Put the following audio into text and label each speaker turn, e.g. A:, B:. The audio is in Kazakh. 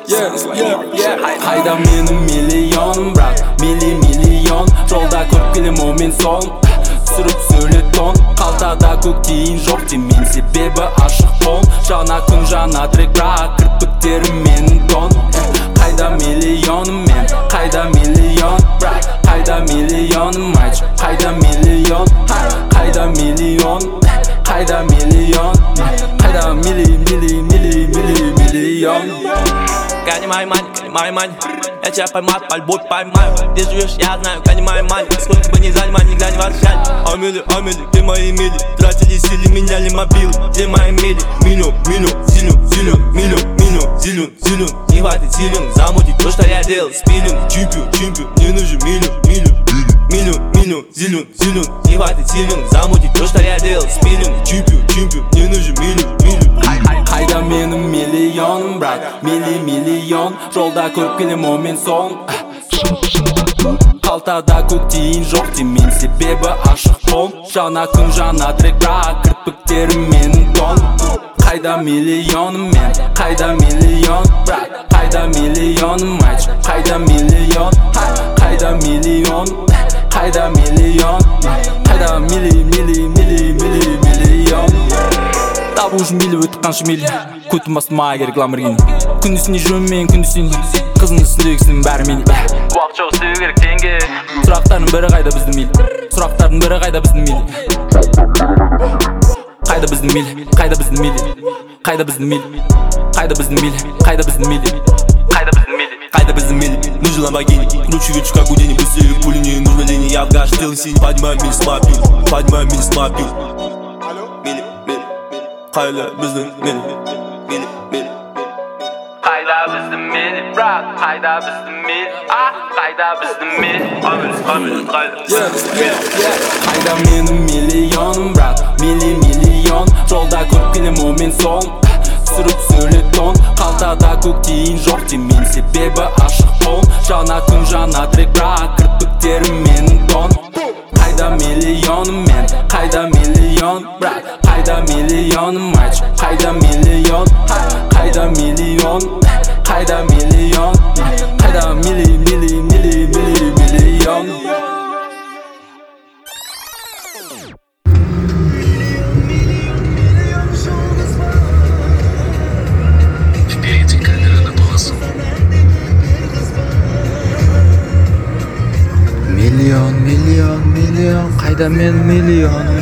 A: Қайда менің миллионым, бірақ миллион жолда көріп келем о мен сон түсіріп сөйле тон қалтада көк тиын жоқ деймін себебі ашық фон жаңа күн жаңа трек бірақ кірпіктерім менің тон қайда миллионым мен қайда миллион бірақ қайда миллионым айтшы қайда миллион қайда миллион қайда миллион қайда миллион
B: Гони мои мани, я тебя поймаю, по-любому поймаю. Где живешь, я знаю, гони мои мани. Сколько бы ни занимай, никогда не возвращай. Амели, где мои мили? Тратили силы, меняли мобилы. Где мои мили? Миллион, зелен. Не хватит силен, замутить то, что я делал. Спилен, чемпион, мне нужен миллион, зелен. Не хватит силен, замутить то, что я делал. Спилен, чемпион, мне нужен миллион.
A: Қайда менің миллионым, брат, миллион жолда көріп келем о мен сон қалтада көк тиын жоқ деймін себебі ашық фон жаңа күн жаңа трек бірақ кірпіктерім менің тон қайда миллионым мен қайда миллион брат қайда миллионым айтшы қайда миллион қайда миллион қайда миллион қайда миллион табу үшін мейлі өтіп қанша мейлі көтім басыма керек ламборгини күндесіне жүремін мен күндесіне қызың үстіндегісінің бәрі мен уақыт жоқ істеу керек теңге сұрақтардың бірі қайда біздің мейлі сұрақтардың бірі қайда біздің мейлі қайда біздің мейлі қайда біздің мейлі қайда біздің мейлі қайда біздің мейлі қайда біздің мейлі қайда біздің мейлі
B: Қайда біздің мели, нужен ламборгини Круче ветчу как Гудини, быстрее пули нужно лени Я в гаш, ты лысини, поднимай мили смопил Мили Қайда біздің мели
A: Қайда біздің мели, брат, қайда біздің мели қайда біздің мели Қайда менің миллионым, брат, миллион жолда көріп келем о мен сон түсіріп сөйле тон қалтада көк тиын жоқ деймін себебі ашық фон жаңа күн жаңа трек бірақ кірпіктерім менің тон қайда миллионым мен қайда миллион брат қайда миллионым айтшы қайда миллион қайда миллион қайда миллион қайда миллион
C: Миллион, қайда мен миллионым